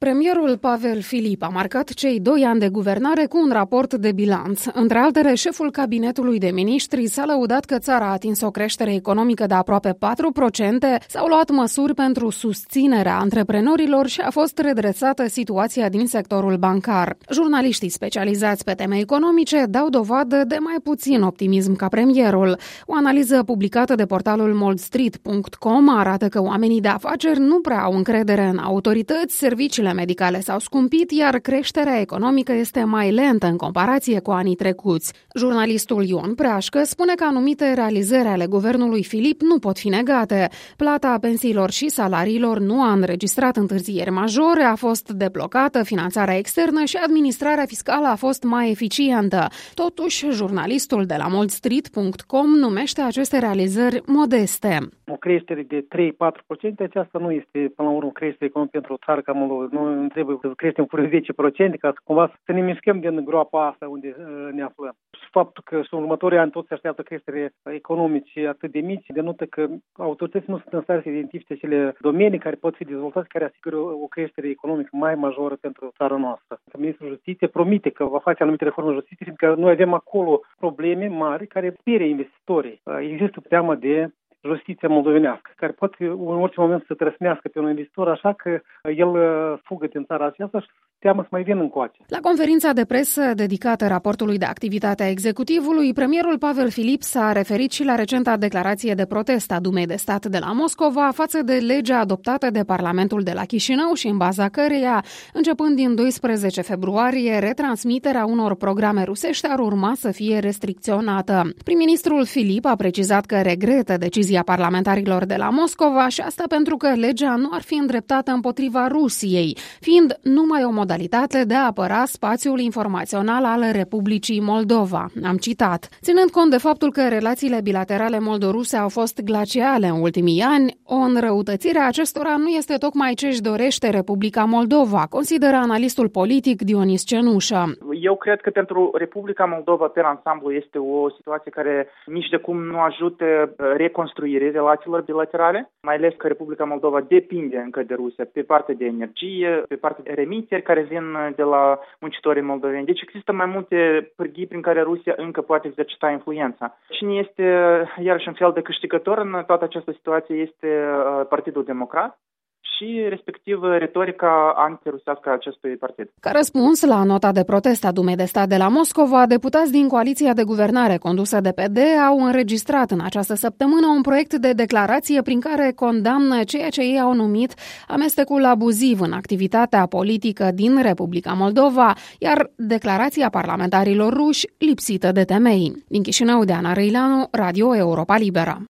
Premierul Pavel Filip a marcat cei 2 ani de guvernare cu un raport de bilanț. Între altele, șeful cabinetului de miniștri s-a lăudat că țara a atins o creștere economică de aproape 4%, s-au luat măsuri pentru susținerea antreprenorilor și a fost redresată situația din sectorul bancar. Jurnaliștii specializați pe teme economice dau dovadă de mai puțin optimism ca premierul. O analiză publicată de portalul moldstreet.com arată că oamenii de afaceri nu prea au încredere în autorități, serviciile medicale s-au scumpit, iar creșterea economică este mai lentă în comparație cu anii trecuți. Jurnalistul Ion Preașcă spune că anumite realizări ale guvernului Filip nu pot fi negate. Plata pensiilor și salariilor nu a înregistrat întârzieri majore, a fost deblocată finanțarea externă și administrarea fiscală a fost mai eficientă. Totuși, jurnalistul de la moldstreet.com numește aceste realizări modeste. O creștere de 3-4%, aceasta nu este, până la urmă, o creștere economică pentru o țară ca Moldova. Nu trebuie să creștem cu 10% ca să cumva să ne mișcăm din groapa asta unde ne aflăm. Și faptul că în următorii ani toți se așteaptă creștere economice atât de mici, denotă că autoritățile nu sunt în stare să identifice acele domenii care pot fi dezvoltate, care asigură o creștere economică mai majoră pentru țara noastră. Ministrul Justiției promite că va face anumite reforme în justiție, fiindcă noi avem acolo probleme mari care sperie investitorii. Există teamă de justiția moldovenească, care poate în orice moment să trăsnească pe un investitor, așa că el fugă din țara aceasta și teamă să mai vină încoace. La conferința de presă dedicată raportului de activitate a executivului, premierul Pavel Filip s-a referit și la recenta declarație de protest a Dumei de Stat de la Moscova față de legea adoptată de Parlamentul de la Chișinău și în baza căreia, începând din 12 februarie, retransmiterea unor programe rusești ar urma să fie restricționată. Prim-ministrul Filip a precizat că regretă decizia parlamentarilor de la Moscova și asta pentru că legea nu ar fi îndreptată împotriva Rusiei, fiind numai o modalitate de a apăra spațiul informațional al Republicii Moldova. Am citat. Ținând cont de faptul că relațiile bilaterale moldoruse au fost glaciale în ultimii ani, o înrăutățire a acestora nu este tocmai ce își dorește Republica Moldova, consideră analistul politic Dionis Cenușă. Eu cred că pentru Republica Moldova, pe ansamblu, este o situație care nici de cum nu ajută reconstruirea relațiilor bilaterale, mai ales că Republica Moldova depinde încă de Rusia pe partea de energie, pe partea de remiteri care vin de la muncitorii moldoveni. Deci există mai multe pârghii prin care Rusia încă poate exercita influența. Cine este iarăși un fel de câștigător în toată această situație este Partidul Democrat și respectiv retorica antirusească a acestui partid. Ca răspuns la nota de protest a Dumei de Stat de la Moscova, deputați din coaliția de guvernare condusă de PD au înregistrat în această săptămână un proiect de declarație prin care condamnă ceea ce ei au numit amestecul abuziv în activitatea politică din Republica Moldova, iar declarația parlamentarilor ruși lipsită de temei. Din Chișinău, Deana Răileanu, Radio Europa Liberă.